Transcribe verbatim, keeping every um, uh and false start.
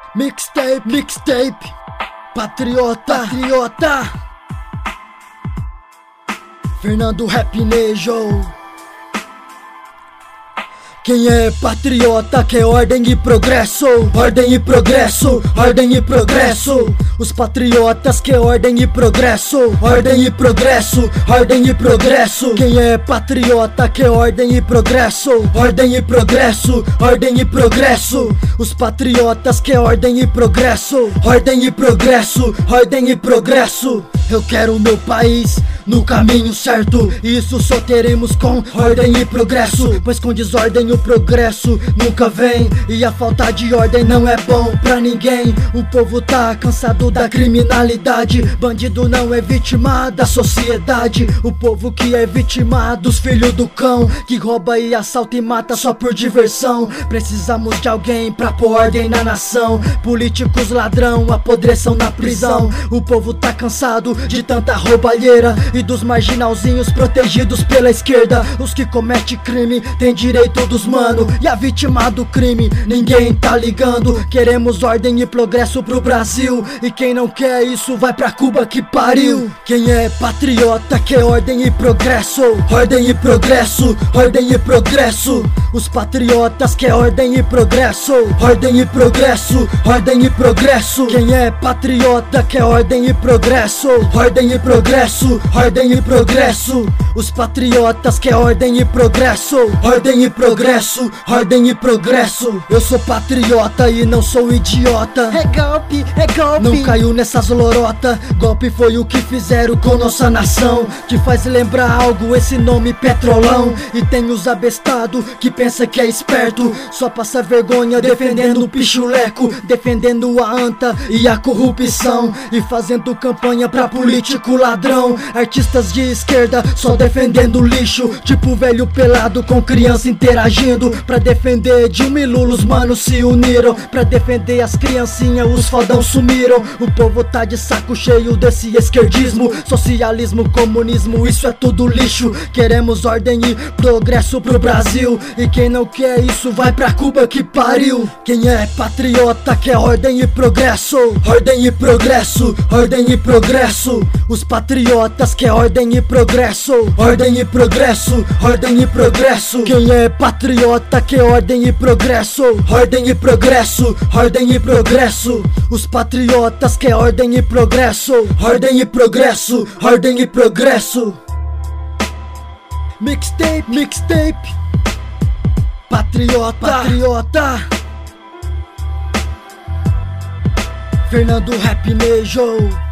Mixtape, mixtape, patriota, patriota. Fernando Rap Nejo. Quem é patriota quer ordem e progresso, ordem e progresso, ordem e progresso. Os patriotas quer ordem e progresso, ordem e progresso, ordem e progresso. Quem é patriota quer ordem e progresso, ordem e progresso, ordem e progresso. Os patriotas quer ordem e progresso, ordem e progresso, ordem e progresso. Eu quero o meu país no caminho certo, e isso só teremos com ordem e progresso. Pois com desordem o progresso nunca vem, e a falta de ordem não é bom pra ninguém. O povo tá cansado da criminalidade, bandido não é vítima da sociedade. O povo que é vítima dos filhos do cão, que rouba e assalta e mata só por diversão. Precisamos de alguém pra pôr ordem na nação. Políticos ladrão apodreçam na prisão. O povo tá cansado de tanta roubalheira e dos marginalzinhos protegidos pela esquerda. Os que cometem crime têm direito dos mano, e a vítima do crime ninguém tá ligando. Queremos ordem e progresso pro Brasil, e quem não quer isso vai pra Cuba que pariu. Quem é patriota quer ordem e progresso, ordem e progresso, ordem e progresso. Os patriotas quer ordem e progresso, ordem e progresso, ordem e progresso. Quem é patriota quer ordem e progresso, ordem e progresso, ordem e progresso. Os patriotas quer ordem e progresso, ordem e progresso, ordem e progresso. Eu sou patriota e não sou idiota. É golpe, é golpe. Não caiu nessas lorota. Golpe foi o que fizeram com nossa nação. Te faz lembrar algo esse nome Petrolão. E tem os abestados que pensa que é esperto, só passa vergonha defendendo o pichuleco, defendendo a anta e a corrupção, e fazendo campanha pra político ladrão. Artistas de esquerda só defendendo lixo, tipo velho pelado com criança interagindo. Pra defender Dilma e Lula os manos se uniram, pra defender as criancinhas os fodão sumiram. O povo tá de saco cheio desse esquerdismo, socialismo, comunismo, isso é tudo lixo. Queremos ordem e progresso pro Brasil, e quem não quer isso vai pra Cuba que pariu. Quem é patriota quer ordem e progresso, ordem e progresso, ordem e progresso. Os patriotas quer ordem e progresso, ordem e progresso, ordem e progresso. Quem é patriota quer ordem e progresso, ordem e progresso, ordem e progresso. Os patriotas quer ordem e progresso, ordem e progresso, ordem e progresso. Mixtape, mixtape, patriota, patriota. Fernando Rap Nejo.